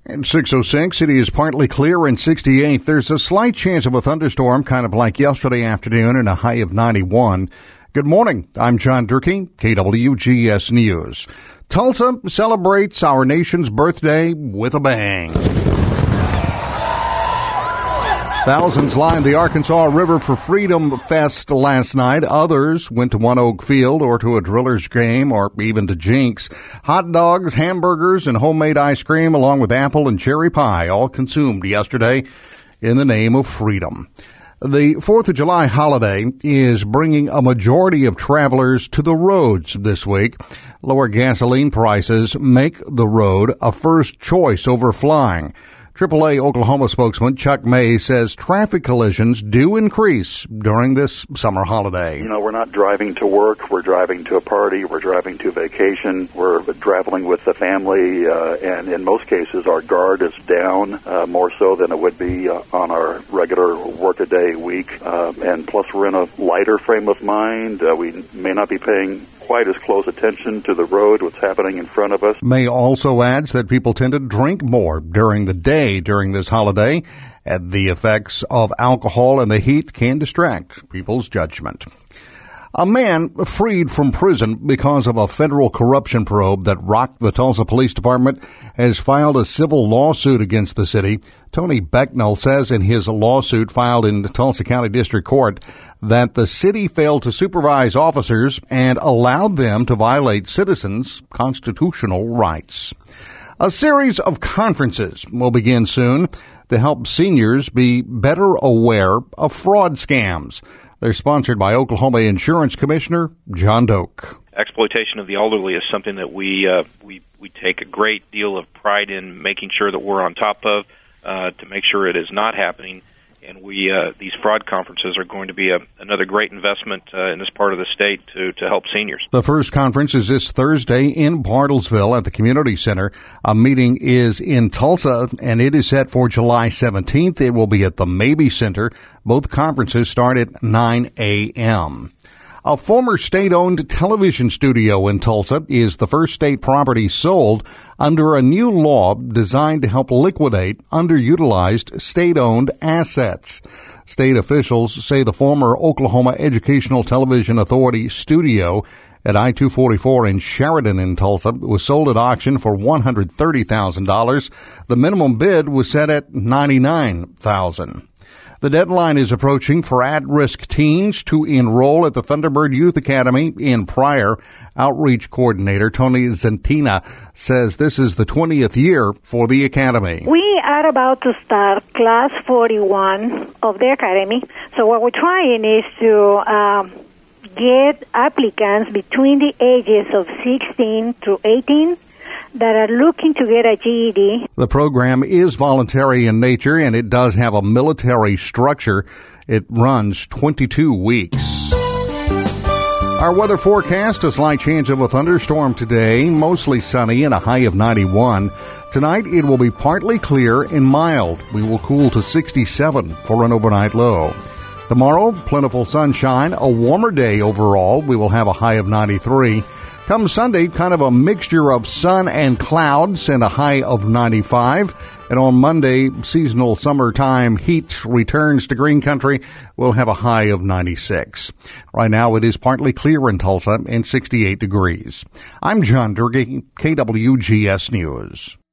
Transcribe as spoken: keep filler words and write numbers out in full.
And six oh six, it is partly clear and sixty-eight. There's a slight chance of a thunderstorm, kind of like yesterday afternoon, and a high of ninety-one. Good morning. I'm John Durkee, K W G S News. Tulsa celebrates our nation's birthday with a bang. Thousands lined the Arkansas River for Freedom Fest last night. Others went to One Oak Field or to a Drillers game or even to Jinx. Hot dogs, hamburgers, and homemade ice cream along with apple and cherry pie all consumed yesterday in the name of freedom. The fourth of July holiday is bringing a majority of travelers to the roads this week. Lower gasoline prices make the road a first choice over flying. triple A Oklahoma spokesman Chuck May says traffic collisions do increase during this summer holiday. You know, we're not driving to work. We're driving to a party. We're driving to vacation. We're traveling with the family. Uh, and in most cases, our guard is down uh, more so than it would be uh, on our regular work-a-day week. Uh, and plus, we're in a lighter frame of mind. Uh, we may not be paying quite as close attention to the road, what's happening in front of us. May also adds that people tend to drink more during the day during this holiday, and the effects of alcohol and the heat can distract people's judgment. A man freed from prison because of a federal corruption probe that rocked the Tulsa Police Department has filed a civil lawsuit against the city. Tony Becknell says in his lawsuit filed in the Tulsa County District Court that the city failed to supervise officers and allowed them to violate citizens' constitutional rights. A series of conferences will begin soon to help seniors be better aware of fraud scams. They're sponsored by Oklahoma Insurance Commissioner John Doak. Exploitation of the elderly is something that we uh, we we take a great deal of pride in making sure that we're on top of uh, to make sure it is not happening. And we uh, these fraud conferences are going to be a, another great investment uh, in this part of the state to, to help seniors. The first conference is this Thursday in Bartlesville at the Community Center. A meeting is in Tulsa, and it is set for July seventeenth. It will be at the Mabee Center. Both conferences start at nine a.m. A former state-owned television studio in Tulsa is the first state property sold under a new law designed to help liquidate underutilized state-owned assets. State officials say the former Oklahoma Educational Television Authority studio at I two forty-four in Sheridan in Tulsa was sold at auction for one hundred thirty thousand dollars. The minimum bid was set at ninety-nine thousand dollars. The deadline is approaching for at-risk teens to enroll at the Thunderbird Youth Academy in Pryor. Outreach coordinator Tony Zentina says this is the twentieth year for the academy. We are about to start class forty-one of the academy. So what we're trying is to um, get applicants between the ages of sixteen to eighteen that are looking to get a G E D. The program is voluntary in nature, and it does have a military structure. It runs twenty-two weeks. Our weather forecast, a slight chance of a thunderstorm today, mostly sunny and a high of ninety-one. Tonight, it will be partly clear and mild. We will cool to sixty-seven for an overnight low. Tomorrow, plentiful sunshine, a warmer day overall. We will have a high of ninety-three. Come Sunday, kind of a mixture of sun and clouds and a high of ninety-five. And on Monday, seasonal summertime heat returns to Green Country. We'll have a high of ninety-six. Right now, it is partly clear in Tulsa and sixty-eight degrees. I'm John Durkee, K W G S News.